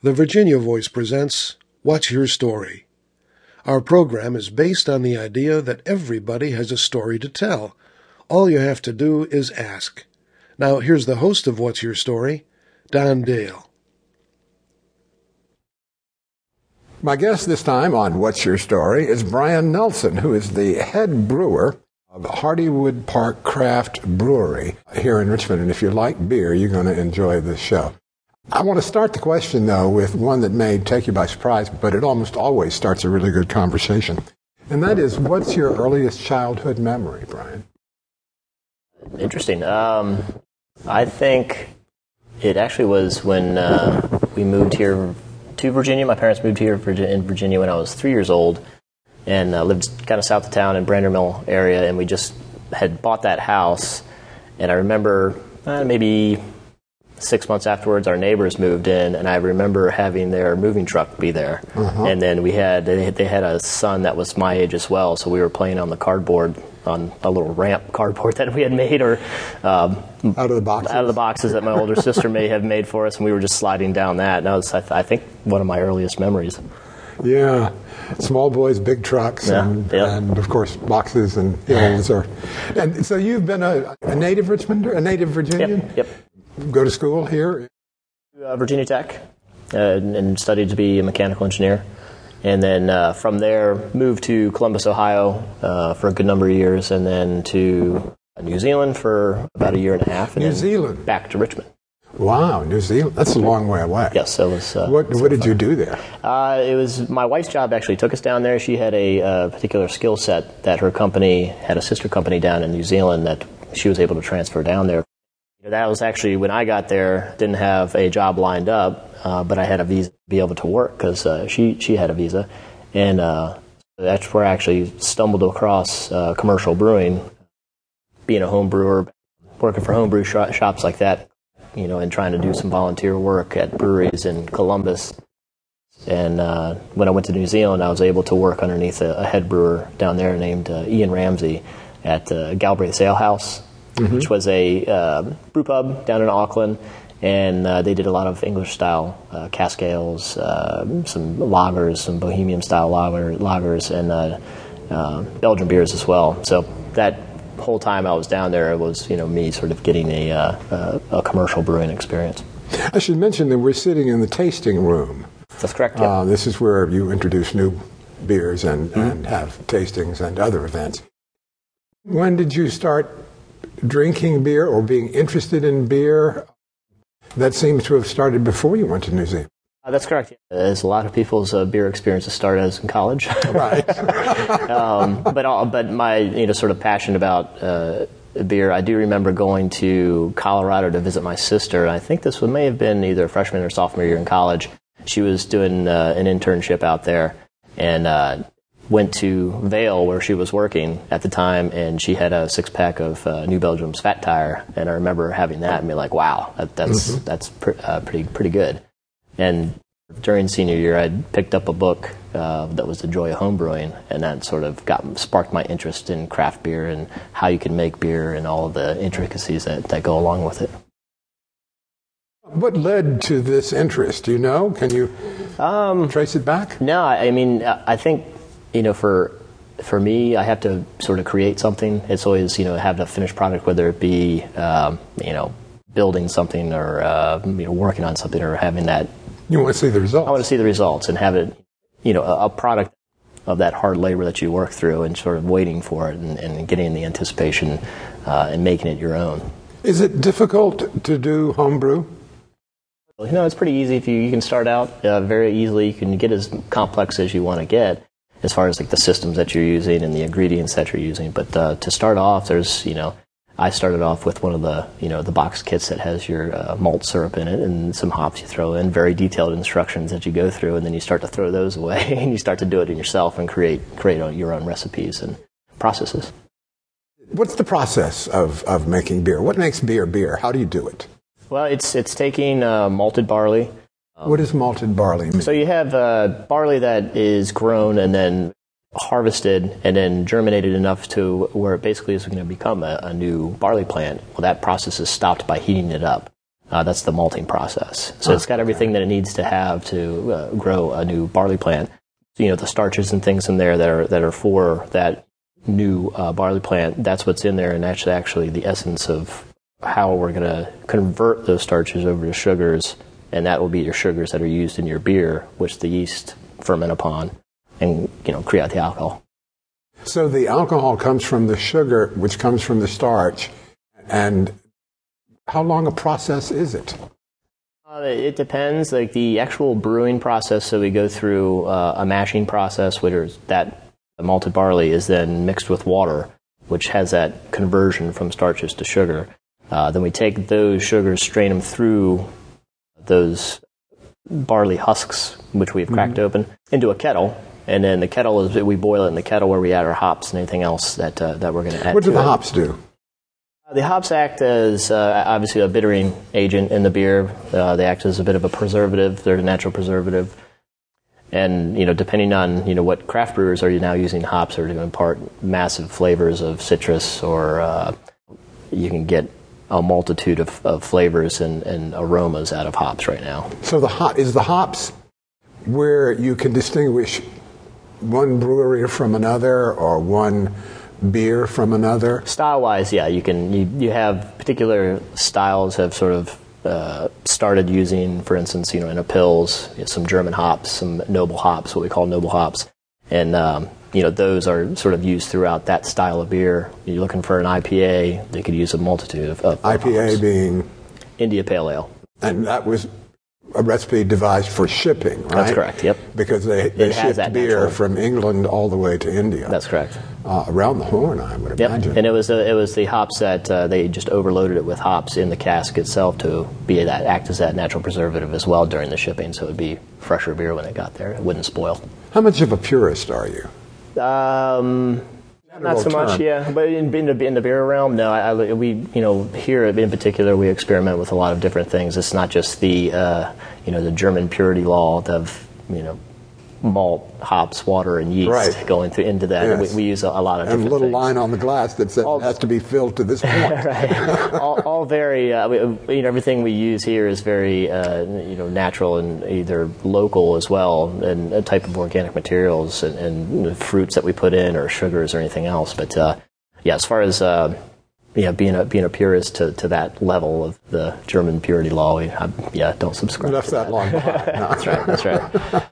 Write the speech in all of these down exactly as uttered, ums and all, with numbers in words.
The Virginia Voice presents What's Your Story? Our program is based on the idea that everybody has a story to tell. All you have to do is ask. Now, here's the host of What's Your Story, Don Dale. My guest this time on What's Your Story is Brian Nelson, who is the head brewer of Hardywood Park Craft Brewery here in Richmond. And if you like beer, you're going to enjoy this show. I want to start the question, though, with one that may take you by surprise, but it almost always starts a really good conversation. And that is, what's your earliest childhood memory, Brian? Interesting. Um, I think it actually was when uh, we moved here to Virginia. My parents moved here in Virginia when I was three years old and uh, lived kind of south of town in Brander Mill area, and we just had bought that house. And I remember uh, maybe six months afterwards, our neighbors moved in, and I remember having their moving truck be there. Uh-huh. And then we had they, they had a son that was my age as well, so we were playing on the cardboard, on a little ramp cardboard that we had made, or um, out of the boxes, out of the boxes that my older sister may have made for us, and we were just sliding down that. And that was, I, th- I think, one of my earliest memories. Yeah, small boys, big trucks, yeah. and, yeah. and of course boxes and hills. Or, and so you've been a, a native Richmonder, a native Virginian. Yep. yep. Go to school here? Uh, Virginia Tech, uh, and studied to be a mechanical engineer. And then uh, from there, moved to Columbus, Ohio uh, for a good number of years, and then to New Zealand for about a year and a half. And New then Zealand? Back to Richmond. Wow, New Zealand. That's a long way away. Yes, it was. Uh, what what did you do there? Uh, it was my wife's job actually took us down there. She had a uh, particular skill set that her company had a sister company down in New Zealand that she was able to transfer down there. That was actually when I got there, didn't have a job lined up, uh, but I had a visa to be able to work because uh, she, she had a visa. And uh, that's where I actually stumbled across uh, commercial brewing, being a home brewer, working for homebrew sh- shops like that, you know, and trying to do some volunteer work at breweries in Columbus. And uh, when I went to New Zealand, I was able to work underneath a, a head brewer down there named uh, Ian Ramsey at uh, Galbraith Ale House. Mm-hmm. Which was a uh, brew pub down in Auckland, and uh, they did a lot of English-style uh, cask ales, uh, some lagers, some Bohemian-style lager, lagers, and uh, uh, Belgian beers as well. So that whole time I was down there, it was, you know, me sort of getting a, uh, a, a commercial brewing experience. I should mention that we're sitting in the tasting room. That's correct, yeah. Uh, this is where you introduce new beers and, mm-hmm. and have tastings and other events. When did you start drinking beer or being interested in beer? That seems to have started before you went to New Zealand. Uh, that's correct. As a lot of people's uh, beer experiences started as in college. Right. um, but all, but my you know sort of passion about uh, beer, I do remember going to Colorado to visit my sister. I think this may have been either freshman or sophomore year in college. She was doing uh, an internship out there, and uh, went to Vail where she was working at the time, and she had a six-pack of uh, New Belgium's Fat Tire, and I remember having that and being like, wow, that, that's mm-hmm. that's pr- uh, pretty pretty good. And during senior year, I picked up a book uh, that was The Joy of Homebrewing, and that sort of got sparked my interest in craft beer and how you can make beer and all of the intricacies that, that go along with it. What led to this interest? Do you know? Can you um, trace it back? No, I mean, I think, you know, for for me, I have to sort of create something. It's always, you know, have a finished product, whether it be, um, you know, building something or, uh, you know, working on something or having that. You want to see the results. I want to see the results and have it, you know, a, a product of that hard labor that you work through and sort of waiting for it and, and getting the anticipation uh, and making it your own. Is it difficult to do homebrew? You know, it's pretty easy. If you, you can start out uh, very easily. You can get as complex as you want to get, as far as like the systems that you're using and the ingredients that you're using. But uh, to start off, there's, you know, I started off with one of the, you know, the box kits that has your uh, malt syrup in it and some hops you throw in, very detailed instructions that you go through, and then you start to throw those away and you start to do it in yourself and create create your own recipes and processes. What's the process of, of making beer? What makes beer beer? How do you do it? Well, it's it's taking uh, malted barley. What does malted barley mean? So you have uh, barley that is grown and then harvested and then germinated enough to where it basically is going to become a, a new barley plant. Well, that process is stopped by heating it up. Uh, that's the malting process. So oh, it's got everything okay. that it needs to have to uh, grow a new barley plant. So, you know, the starches and things in there that are that are for that new uh, barley plant, that's what's in there, and that's actually the essence of how we're going to convert those starches over to sugars, and that will be your sugars that are used in your beer, which the yeast ferment upon and, you know, create the alcohol. So the alcohol comes from the sugar, which comes from the starch, and how long a process is it? Uh, it depends. Like the actual brewing process, so we go through uh, a mashing process, where that malted barley is then mixed with water, which has that conversion from starches to sugar. Uh, then we take those sugars, strain them through those barley husks, which we've cracked mm-hmm. open, into a kettle. And then the kettle is, we boil it in the kettle where we add our hops and anything else that uh, that we're going to add. What do to the it. hops do? Uh, the hops act as uh, obviously a bittering agent in the beer. Uh, they act as a bit of a preservative. They're a natural preservative. And, you know, depending on, you know, what craft brewers are you now using hops are to impart massive flavors of citrus, or uh, you can get a multitude of, of flavors and, and aromas out of hops right now. So the hop, is the hops where you can distinguish one brewery from another or one beer from another? Style-wise, yeah, you can. You, you have particular styles have sort of uh, started using, for instance, you know, in a Pils, you know, some German hops, some noble hops, what we call noble hops, and um, you know, those are sort of used throughout that style of beer. You're looking for an I P A, they could use a multitude of, of I P A hops. Being India Pale Ale, and that was a recipe devised for shipping, right? That's correct. Yep. Because they, they shipped beer natural. from England all the way to India. That's correct. Uh, around the Horn, I would Yep. imagine. And it was the, it was the hops that uh, they just overloaded it with hops in the cask itself to be that act as that natural preservative as well during the shipping, so it would be fresher beer when it got there. It wouldn't spoil. How much of a purist are you? Um, not so much, term. yeah. But in, in, the, in the beer realm, no. I, I, we, you know, here in particular, we experiment with a lot of different things. It's not just the, uh, you know, the German purity law of, you know, malt, hops, water, and yeast right. going through into that. Yes. We, we use a, a lot of different and a little things. line on the glass that says all, it has to be filled to this point. right. all, all very, uh, we, you know, everything we use here is very, uh, you know, natural and either local as well, and a type of organic materials and, and fruits that we put in, or sugars or anything else. But uh, yeah, as far as uh, yeah, being a being a purist to, to that level of the German purity law, we, I, yeah, don't subscribe. Left to that, that long behind. No. That's right. That's right.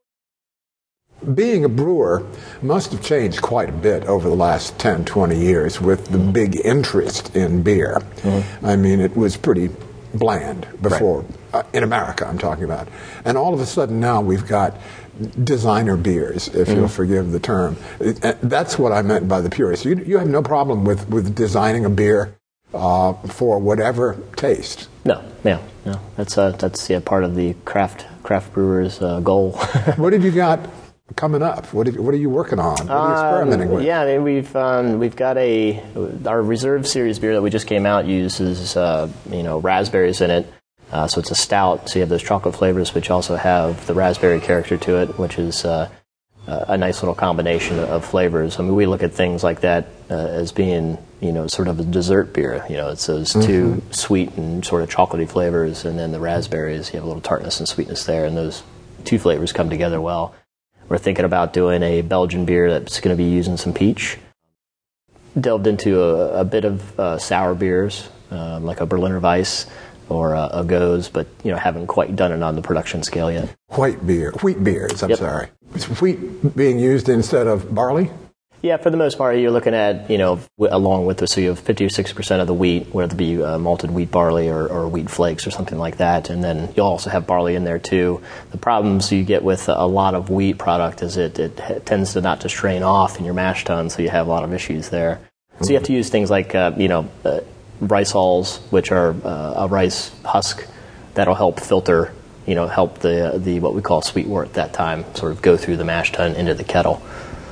Being a brewer must have changed quite a bit over the last ten, twenty years with the big interest in beer. Mm-hmm. I mean, it was pretty bland before, right. uh, in America I'm talking about. And all of a sudden now we've got designer beers, if mm-hmm. you'll forgive the term. It, uh, that's what I meant by the purist. You, you have no problem with, with designing a beer uh, for whatever taste. No, yeah, no. That's, uh, that's yeah, part of the craft, craft brewer's uh, goal. What have you got coming up? What are, what are you working on? What are you experimenting um, with? Yeah, we've um, we've got a our Reserve Series beer that we just came out uses uh, you know raspberries in it, uh, so it's a stout. So you have those chocolate flavors, but you also have the raspberry character to it, which is uh, a nice little combination of flavors. I mean, we look at things like that uh, as being you know sort of a dessert beer. You know, it's those mm-hmm. two sweet and sort of chocolatey flavors, and then the raspberries. You have a little tartness and sweetness there, and those two flavors come together well. We're thinking about doing a Belgian beer that's going to be using some peach. Delved into a, a bit of uh, sour beers, um, like a Berliner Weiss or a, a Goes, but you know haven't quite done it on the production scale yet. White beer, wheat beers. I'm yep. sorry. Is wheat being used instead of barley? Yeah, for the most part, you're looking at, you know, w- along with the, so you have fifty or sixty percent of the wheat, whether it be uh, malted wheat barley or, or wheat flakes or something like that. And then you'll also have barley in there, too. The problems you get with a lot of wheat product is it, it h- tends to not to strain off in your mash tun, so you have a lot of issues there. Mm-hmm. So you have to use things like, uh, you know, uh, rice hulls, which are uh, a rice husk that'll help filter, you know, help the, uh, the what we call sweet wort that time sort of go through the mash tun into the kettle.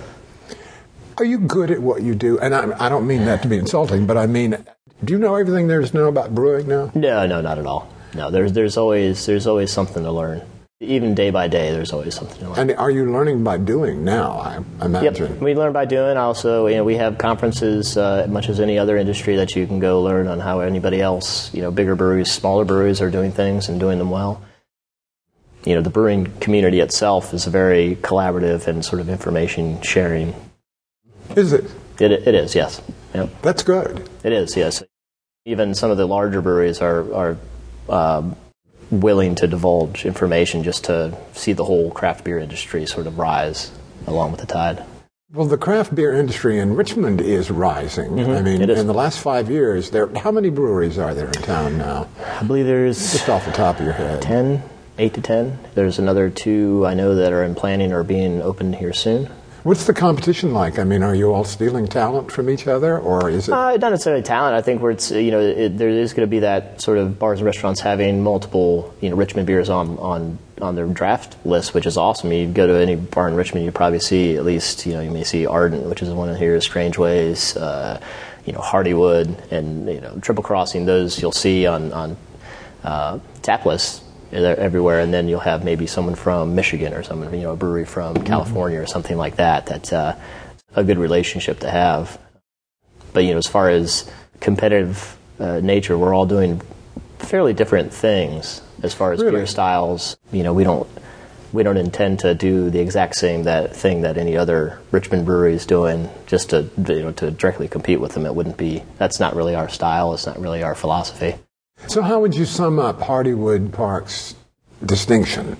Are you good at what you do? And I, I don't mean that to be insulting, but I mean, do you know everything there is to know about brewing now? No, no, not at all. No, there's there's always there's always something to learn. Even day by day, there's always something to learn. And are you learning by doing now, I imagine? Yep, we learn by doing. Also, you know, we have conferences, uh, much as any other industry, that you can go learn on how anybody else, you know, bigger breweries, smaller breweries are doing things and doing them well. You know, the brewing community itself is very collaborative and sort of information sharing. Is it? It, it is, yes. Yep. That's good. It is, yes. Even some of the larger breweries are, are uh, willing to divulge information just to see the whole craft beer industry sort of rise along with the tide. Well, the craft beer industry in Richmond is rising. Mm-hmm. I mean, It is. in the last five years, there. How many breweries are there in town now? I believe there's Just off the top of your head. ten, eight to ten. There's another two I know that are in planning or being opened here soon. What's the competition like? I mean, are you all stealing talent from each other, or is it? Uh, not necessarily talent. I think where it's, you know, it, there is going to be that sort of bars and restaurants having multiple, you know, Richmond beers on, on, on their draft list, which is awesome. You go to any bar in Richmond, you probably see at least, you know, you may see Ardent, which is one of here, Strange Ways, uh, you know, Hardywood, and, you know, Triple Crossing. Those you'll see on, on uh, tap lists. They're everywhere, and then you'll have maybe someone from Michigan or someone, you know, a brewery from mm-hmm. California or something like that. That's uh, a good relationship to have. But, you know, as far as competitive uh, nature, we're all doing fairly different things as far as really? beer styles. You know, we don't we don't intend to do the exact same that thing that any other Richmond brewery is doing just to, you know, to directly compete with them. It wouldn't be. That's not really our style. It's not really our philosophy. So how would you sum up Hardywood Park's distinction?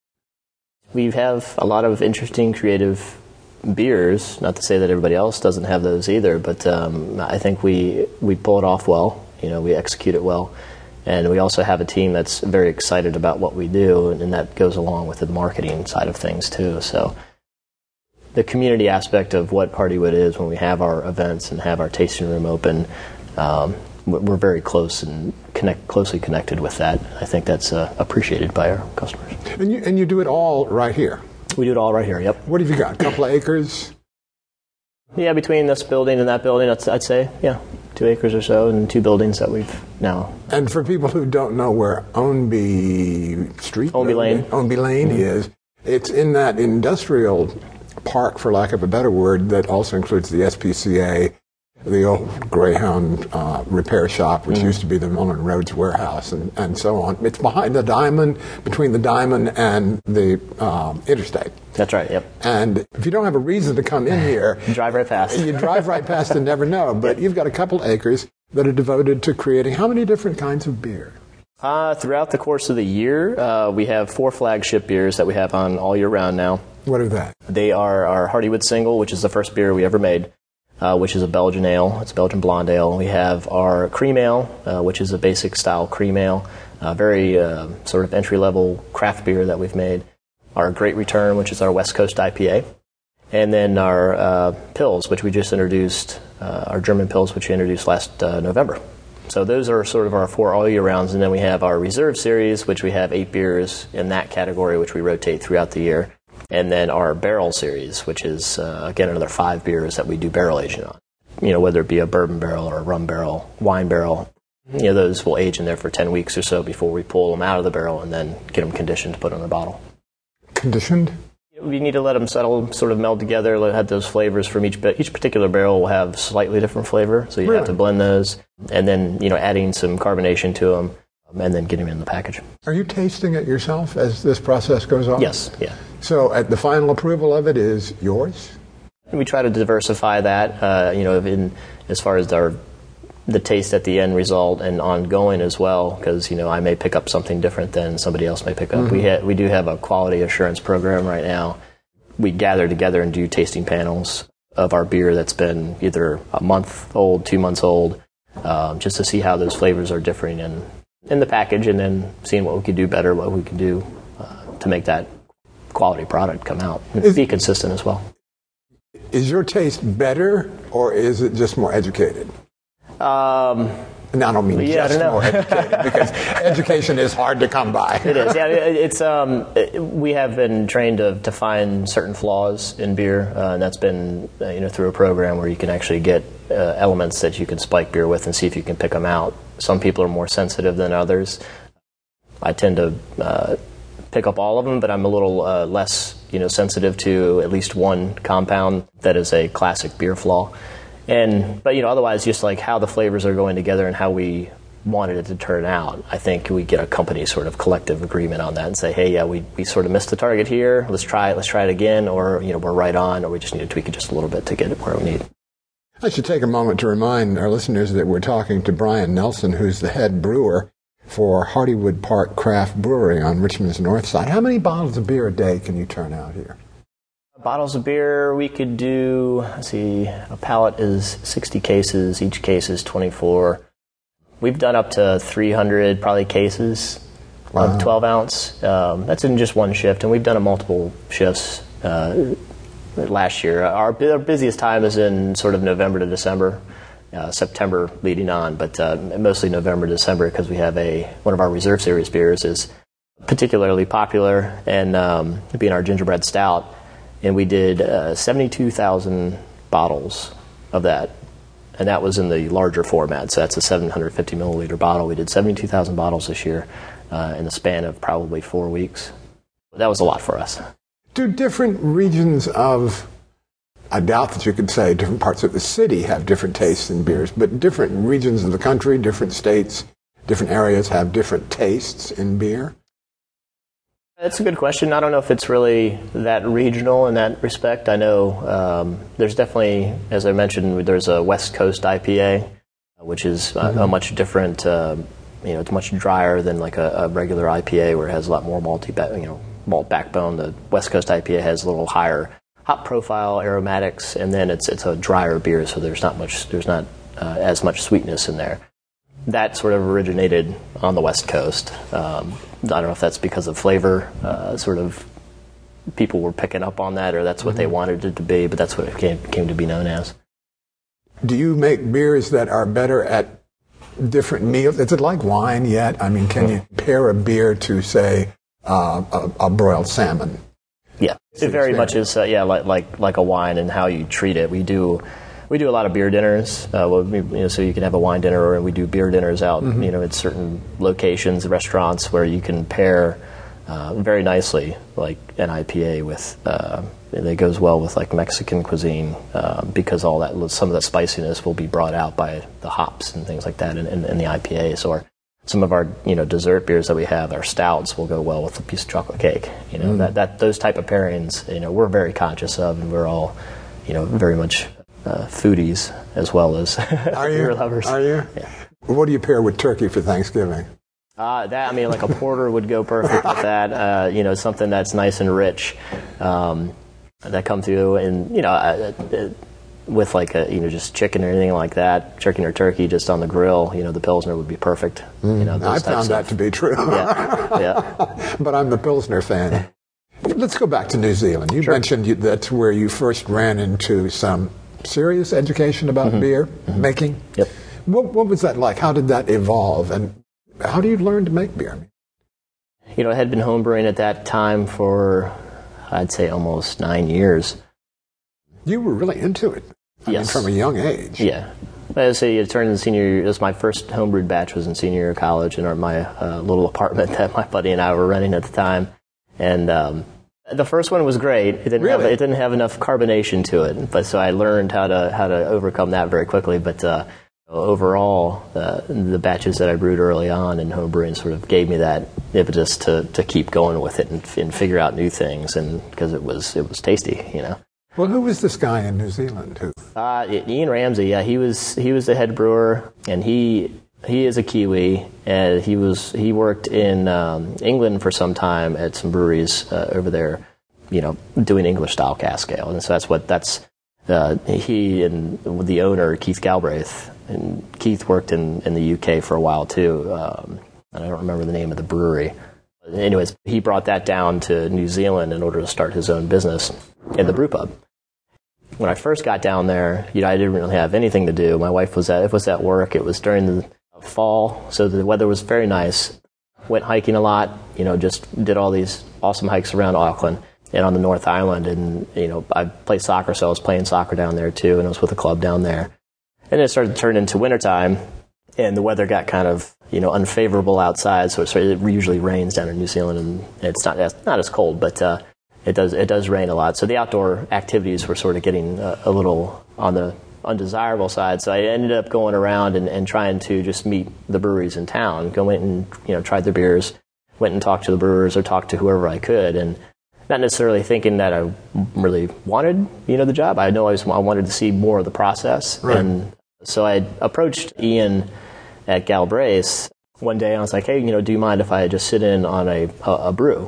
We have a lot of interesting, creative beers. Not to say that everybody else doesn't have those either, but um, I think we we pull it off well. You know, we execute it well, and we also have a team that's very excited about what we do, and, and that goes along with the marketing side of things too. So the community aspect of what Hardywood is when we have our events and have our tasting room open. Um, We're very close and connect, closely connected with that. I think that's uh, appreciated by our customers. And you, and you do it all right here? We do it all right here, yep. What have you got, a couple of acres? Yeah, between this building and that building, I'd, I'd say, yeah, two acres or so, and two buildings that we've now. And for people who don't know where Ownby Street, Ownby Lane, Ownby Lane mm-hmm. is, it's in that industrial park, for lack of a better word, that also includes the S P C A, the old Greyhound uh, repair shop, which mm. used to be the Mullen Rhodes warehouse, and, and so on. It's behind the Diamond, between the Diamond and the um, interstate. That's right, yep. And if you don't have a reason to come in here... you drive right past. You drive right past and never know. But you've got a couple acres that are devoted to creating how many different kinds of beer? Uh, throughout the course of the year, uh, we have four flagship beers that we have on all year round now. What are that? They are our Hardywood Single, which is the first beer we ever made. Uh, which is a Belgian ale. It's a Belgian blonde ale. We have our cream ale, uh, which is a basic style cream ale, uh, very uh, sort of entry-level craft beer that we've made. Our Great Return, which is our West Coast I P A. And then our uh, Pils, which we just introduced, uh, our German Pils, which we introduced last uh, November. So those are sort of our four all-year rounds. And then we have our Reserve Series, which we have eight beers in that category, which we rotate throughout the year. And then our Barrel Series, which is, uh, again, another five beers that we do barrel aging on. You know, whether it be a bourbon barrel or a rum barrel, wine barrel, you know, those will age in there for ten weeks or so before we pull them out of the barrel and then get them conditioned to put in the bottle. Conditioned? We need to let them settle, sort of meld together, let have those flavors from each each particular barrel will have slightly different flavor, so you really? have to blend those, and then, you know, adding some carbonation to them, and then getting them in the package. Are you tasting it yourself as this process goes on? Yes, yeah. So at the final approval of it is yours? We try to diversify that, uh, you know, in, as far as our the taste at the end result and ongoing as well, because, you know, I may pick up something different than somebody else may pick up. Mm-hmm. We ha- we do have a quality assurance program right now. We gather together and do tasting panels of our beer that's been either a month old, two months old, um, just to see how those flavors are differing in, in the package, and then seeing what we could do better, what we can do uh, to make that quality product come out and is, be consistent as well. Is your taste better, or is it just more educated? Um, and I don't mean yeah, just I don't more educated, because education is hard to come by. It is. Yeah, it's. Um, it, we have been trained to, to find certain flaws in beer, uh, and that's been uh, you know through a program where you can actually get uh, elements that you can spike beer with and see if you can pick them out. Some people are more sensitive than others. I tend to uh, pick up all of them, but I'm a little uh, less, you know, sensitive to at least one compound that is a classic beer flaw. And but you know, otherwise, just like how the flavors are going together and how we wanted it to turn out, I think we get a company sort of collective agreement on that and say, hey, yeah, we, we sort of missed the target here. Let's try it. Let's try it again. Or, you know, we're right on, or we just need to tweak it just a little bit to get it where we need. I should take a moment to remind our listeners that we're talking to Brian Nelson, who's the head brewer for Hardywood Park Craft Brewery on Richmond's north side. How many bottles of beer a day can you turn out here? Bottles of beer, we could do, let's see, a pallet is sixty cases. Each case is twenty-four. We've done up to three hundred probably cases wow. of twelve ounce. Um, that's in just one shift, and we've done it multiple shifts uh, last year. Our, our busiest time is in sort of November to December, uh, September leading on, but uh, mostly November to December because we have a one of our Reserve Series beers is particularly popular, and um, being our gingerbread stout, and we did uh, seventy-two thousand bottles of that. And that was in the larger format, so that's a seven hundred fifty milliliter bottle. We did seventy-two thousand bottles this year uh, in the span of probably four weeks. That was a lot for us. Do different regions of, I doubt that you could say different parts of the city have different tastes in beers, but different regions of the country, different states, different areas have different tastes in beer? That's a good question. I don't know if it's really that regional in that respect. I know um, there's definitely, as I mentioned, there's a West Coast I P A, which is mm-hmm. a, a much different, uh, you know, it's much drier than like a, a regular I P A where it has a lot more malty, you know, malt backbone. The West Coast I P A has a little higher hop profile, aromatics, and then it's it's a drier beer, so there's not much, there's not uh, as much sweetness in there. That sort of originated on the West Coast. Um, I don't know if that's because of flavor, uh, sort of people were picking up on that, or that's what mm-hmm. they wanted it to be, but that's what it came, came to be known as. Do you make beers that are better at different meals? Is it like wine yet? I mean, can you pair a beer to, say, uh, a, a broiled salmon? Yeah, it very much is, uh, yeah, like, like like a wine and how you treat it. We do... We do a lot of beer dinners, uh, well, you know, so you can have a wine dinner, or we do beer dinners out, mm-hmm. you know, at certain locations, restaurants, where you can pair uh, very nicely, like an I P A with, uh, it goes well with like Mexican cuisine, uh, because all that, some of that spiciness will be brought out by the hops and things like that in, in, in the I P As, or some of our, you know, dessert beers that we have, our stouts, will go well with a piece of chocolate cake. You know, mm. that, that those type of pairings, you know, we're very conscious of, and we're all, you know, very much Uh, foodies as well as Are you? beer lovers. Are you? Yeah. What do you pair with turkey for Thanksgiving? Uh, that I mean, like a porter would go perfect with that. Uh, you know, something that's nice and rich um, that come through, and you know, uh, uh, with like a you know just chicken or anything like that, chicken or turkey just on the grill. You know, the Pilsner would be perfect. Mm. You know, I found that to be true. yeah, yeah. But I'm the Pilsner fan. Let's go back to New Zealand. You sure. mentioned you, that's where you first ran into some serious education about mm-hmm. beer mm-hmm. making. Yep. What, what was that like? How did that evolve? And how do you learn to make beer? You know, I had been homebrewing at that time for, I'd say, almost nine years. You were really into it. I yes. mean, from a young age. Yeah. I say it turned in senior year. It was my first homebrewed batch was in senior year of college in our, my uh, little apartment that my buddy and I were renting at the time. And um, the first one was great. It didn't really? have it didn't have enough carbonation to it, but so I learned how to how to overcome that very quickly. But uh, overall, uh, the batches that I brewed early on in homebrewing sort of gave me that impetus to, to keep going with it and, and figure out new things, and because it was it was tasty, you know. Well, who was this guy in New Zealand? Who? Uh, Ian Ramsey. Yeah, he was he was the head brewer, and he. He is a Kiwi, and he was he worked in um, England for some time at some breweries uh, over there, you know, doing English style cask ale, and so that's what that's uh, he and the owner Keith Galbraith, and Keith worked in, in the U K for a while too, um, and I don't remember the name of the brewery. Anyways, he brought that down to New Zealand in order to start his own business in the brew pub. When I first got down there, you know, I didn't really have anything to do. My wife was at it was at work. It was during the fall, so the weather was very nice. Went hiking a lot, you know, just did all these awesome hikes around Auckland and on the North Island, and you know, I played soccer, so I was playing soccer down there too, and I was with a club down there. And then it started to turn into wintertime, and the weather got kind of, you know, unfavorable outside, so it usually rains down in New Zealand, and it's not as, not as cold, but uh, it does it does rain a lot. So the outdoor activities were sort of getting a, a little on the undesirable side. So I ended up going around and, and trying to just meet the breweries in town. Go in and you know tried their beers, went and talked to the brewers or talked to whoever I could, and not necessarily thinking that I really wanted you know the job. I know I, was, I wanted to see more of the process, right. And so I approached Ian at Galbraith one day, and I was like, hey, you know, do you mind if I just sit in on a, a, a brew?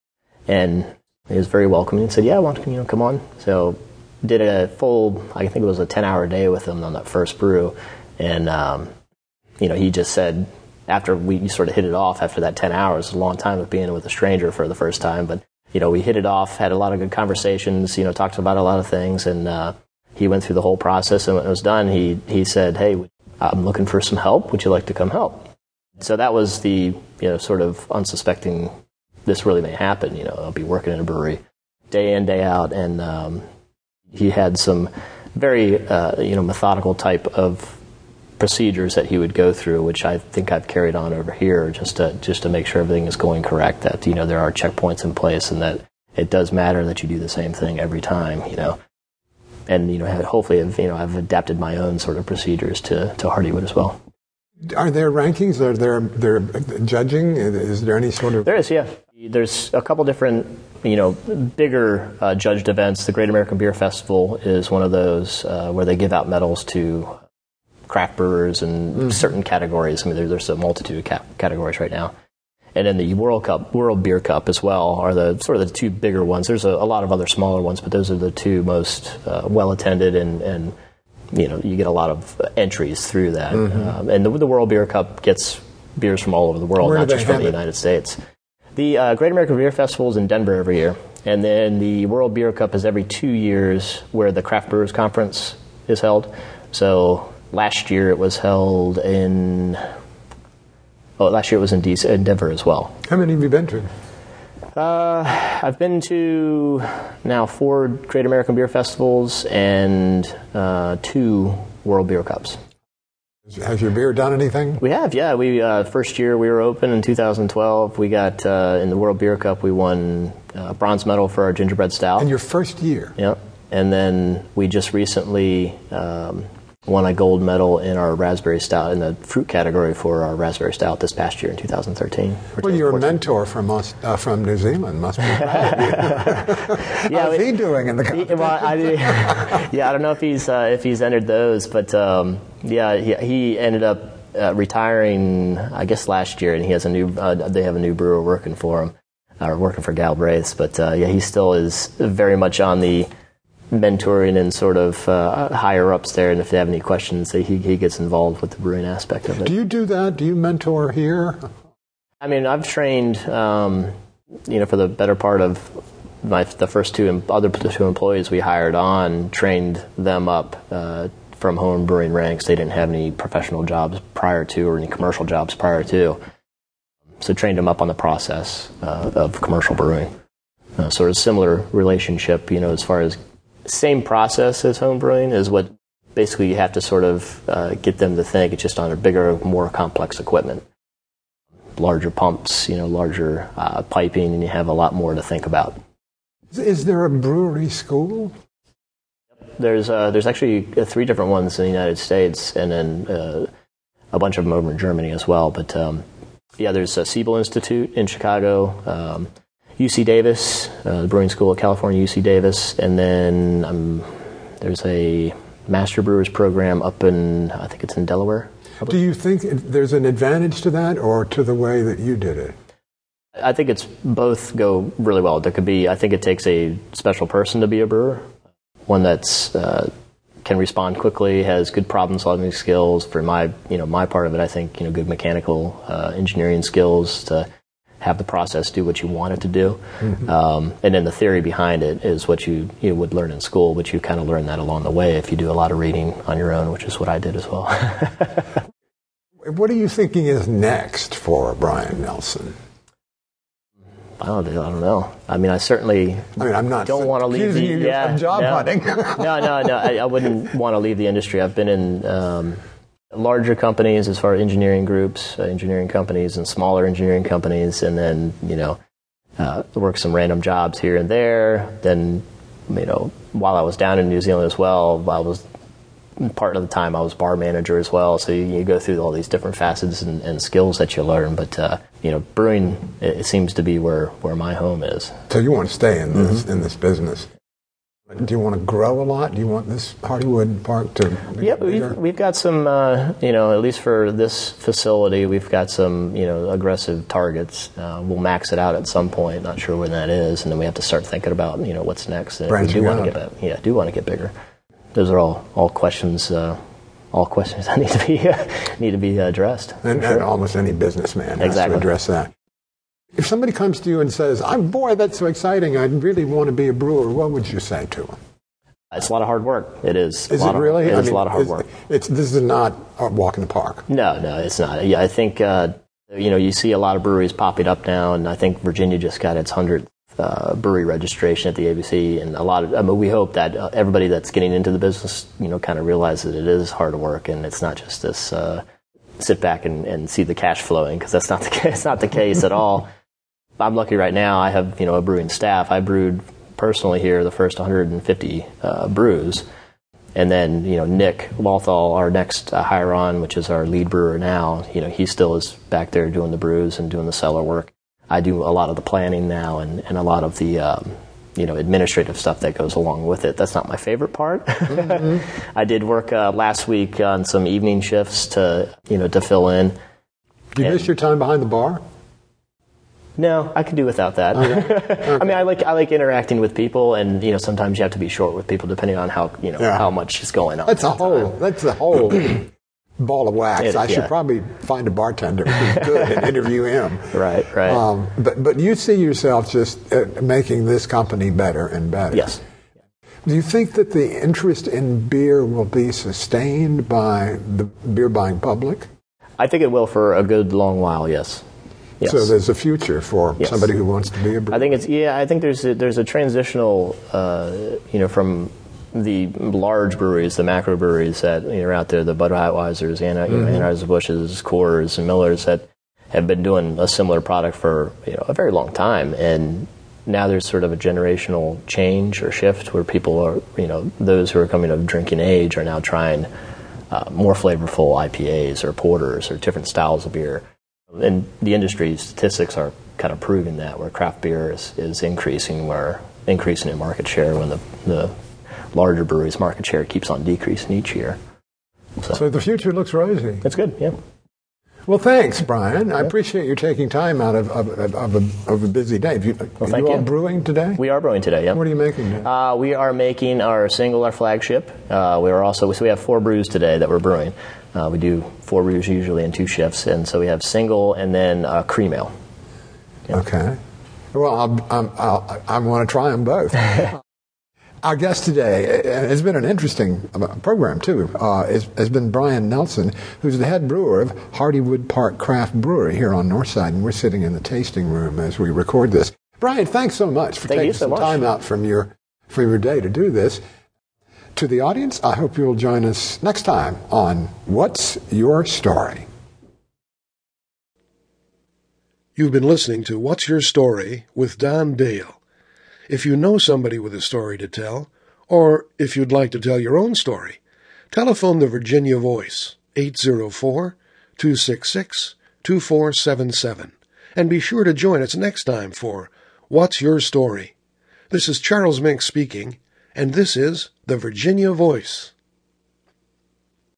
And he was very welcoming and said, yeah, why don't you, you know, come on. So did a full, I think it was a ten-hour day with him on that first brew. And, um, you know, he just said, after we sort of hit it off, after that ten hours, a long time of being with a stranger for the first time, but, you know, we hit it off, had a lot of good conversations, you know, talked about a lot of things, and uh, he went through the whole process, and when it was done, he, he said, hey, I'm looking for some help. Would you like to come help? So that was the, you know, sort of unsuspecting, this really may happen. You know, I'll be working in a brewery day in, day out. And um, he had some very, uh, you know, methodical type of procedures that he would go through, which I think I've carried on over here just to, just to make sure everything is going correct, that, you know, there are checkpoints in place and that it does matter that you do the same thing every time, you know. And, you know, hopefully, I've, you know, I've adapted my own sort of procedures to, to Hardywood as well. Are there rankings? Are there, there judging? Is there any sort of... There is, yeah. There's a couple different, you know, bigger uh, judged events. The Great American Beer Festival is one of those uh, where they give out medals to craft brewers in mm-hmm. certain categories. I mean, there, there's a multitude of ca- categories right now. And then the World Cup, World Beer Cup as well are the sort of the two bigger ones. There's a, a lot of other smaller ones, but those are the two most uh, well attended, and, and you know you get a lot of entries through that. Mm-hmm. Um, and the, the World Beer Cup gets beers from all over the world, Where not just from the it? United States. The uh, Great American Beer Festival is in Denver every year, and then the World Beer Cup is every two years, where the Craft Brewers Conference is held. So last year it was held in. Oh, last year it was in, D- in Denver as well. How many have you been to? Uh, I've been to now four Great American Beer Festivals and uh, two World Beer Cups. Has your beer done anything? We have, yeah. We uh, first year we were open in two thousand twelve. We got uh, in the World Beer Cup. We won uh, bronze medal for our gingerbread stout. In your first year? Yep. And then we just recently um, won a gold medal in our raspberry stout, in the fruit category for our raspberry stout this past year in two thousand thirteen. Well, you're a mentor from us, uh, from New Zealand. Must be proud of you. Yeah, How's he doing in the competition? Well, I, yeah, I don't know if he's uh, if he's entered those, but um, yeah, he, he ended up uh, retiring, I guess, last year, and he has a new. Uh, they have a new brewer working for him, or uh, working for Galbraith. But uh, yeah, he still is very much on the mentoring and sort of uh, higher ups there, and if they have any questions, he he gets involved with the brewing aspect of it. Do you do that? Do you mentor here? I mean, I've trained, um, you know, for the better part of my the first two other two employees we hired on, trained them up uh, from home brewing ranks. They didn't have any professional jobs prior to, or any commercial jobs prior to, so trained them up on the process uh, of commercial brewing. Uh, sort of similar relationship, you know, as far as same process as home brewing is what basically you have to sort of uh, get them to think. It's just on a bigger, more complex equipment, larger pumps, you know, larger uh, piping, and you have a lot more to think about. Is there a brewery school? There's uh, there's actually three different ones in the United States, and then uh, a bunch of them over in Germany as well. But um, yeah, there's a Siebel Institute in Chicago. Um, U C Davis, uh, the Brewing School at California, U C Davis, and then um, there's a Master Brewers program up in, I think it's in Delaware. Do you think there's an advantage to that, or to the way that you did it? I think it's both go really well. There could be, I think it takes a special person to be a brewer, one that's uh, can respond quickly, has good problem-solving skills. For my, you know, my part of it, I think, you know, good mechanical uh, engineering skills to have the process do what you want it to do. Mm-hmm. Um, and then the theory behind it is what you, you would learn in school, but you kind of learn that along the way if you do a lot of reading on your own, which is what I did as well. What are you thinking is next for Brian Nelson? I don't, I don't know. I mean, I certainly I mean, I'm not don't want to leave the you yeah, job no, hunting. no, no, no. I, I wouldn't want to leave the industry. I've been in um, Larger companies as far as engineering groups, uh, engineering companies, and smaller engineering companies, and then, you know, uh, work some random jobs here and there. Then, you know, while I was down in New Zealand as well, I was part of the time I was bar manager as well. So you, you go through all these different facets and, and skills that you learn. But uh, you know, brewing it, it seems to be where, where my home is. So you want to stay in this Mm-hmm. in this business? Do you want to grow a lot? Do you want this Hardywood Park to be Yeah, bigger? we've, we've got some, uh, you know, at least for this facility, we've got some, you know, aggressive targets. Uh, we'll max it out at some point. Not sure when that is, and then we have to start thinking about, you know, what's next. And if we Branching do want out. to get, yeah, do want to get bigger. Those are all all questions, uh, all questions that need to be need to be addressed. And, Sure. and almost any businessman has Exactly. to address that. If somebody comes to you and says, "I'm boy, that's so exciting! I really want to be a brewer," what would you say to them? It's a lot of hard work. It is. a Is lot it of, really? It I is mean, a lot of hard is- work. It's this is not a walk in the park. No, no, it's not. Yeah, I think uh, you know you see a lot of breweries popping up now, and I think Virginia just got its hundredth uh, brewery registration at the A B C, and a lot of. I mean, we hope that uh, everybody that's getting into the business, you know, kind of realizes it is hard work, and it's not just this uh, sit back and, and see the cash flowing, because that's not the case. It's not the case at all. I'm lucky right now. I have you know a brewing staff. I brewed personally here the first one hundred fifty uh, brews. And then, you know, Nick Walthall, our next uh, hire on, which is our lead brewer now, you know, he still is back there doing the brews and doing the cellar work. I do a lot of the planning now and, and a lot of the, um, you know, administrative stuff that goes along with it. That's not my favorite part. Mm-hmm. I did work uh, last week on some evening shifts to, you know, to fill in. Do you And- miss your time behind the bar? No, I could do without that. Okay. I mean, I like I like interacting with people, and you know, sometimes you have to be short with people depending on how you know Yeah. how much is going on. That's a at the whole. time. That's a whole ball of wax. It- I should yeah. probably find a bartender who's good and interview him. Right, right. Um, but but you see yourself just uh, making this company better and better. Yes. Do you think that the interest in beer will be sustained by the beer buying public? I think it will for a good long while. Yes. Yes. So there's a future for Yes. somebody who wants to be a brewer. I think it's yeah. I think there's a, there's a transitional, uh, you know, from the large breweries, the macro breweries that you know, are out there, the Budweiser's, Anna, you know, Anheuser-Busch's, Coors, and Millers that have been doing a similar product for you know a very long time, and now there's sort of a generational change or shift where people are, you know, those who are coming of drinking age are now trying uh, more flavorful I P As or porters or different styles of beer. And the industry statistics are kind of proving that, where craft beer is, is increasing, where increasing in market share when the, the larger breweries' market share keeps on decreasing each year. So, So the future looks rosy. it's good, yeah. Well, thanks, Brian. I appreciate you taking time out of, of, of, of, a, of a busy day. Have you, are thank you all you. brewing today? We are brewing today, yeah. What are you making today? Uh, we are making our single, our flagship. Uh, we are also so we have four brews today that we're brewing. Uh, we do four brews usually in two shifts, and so we have single and then uh, cream ale. Okay. Well, I'll, I'll, I'll, I want to try them both. Our guest today, and it's been an interesting program too, uh, is, has been Brian Nelson, who's the head brewer of Hardywood Park Craft Brewery here on Northside, and we're sitting in the tasting room as we record this. Brian, thanks so much for Thank taking you so some much. time out from your from your day to do this. To the audience, I hope you'll join us next time on What's Your Story? You've been listening to What's Your Story with Don Dale. If you know somebody with a story to tell, or if you'd like to tell your own story, telephone the Virginia Voice, eight zero four, two six six, two four seven seven, and be sure to join us next time for What's Your Story? This is Charles Mink speaking, and this is the Virginia Voice.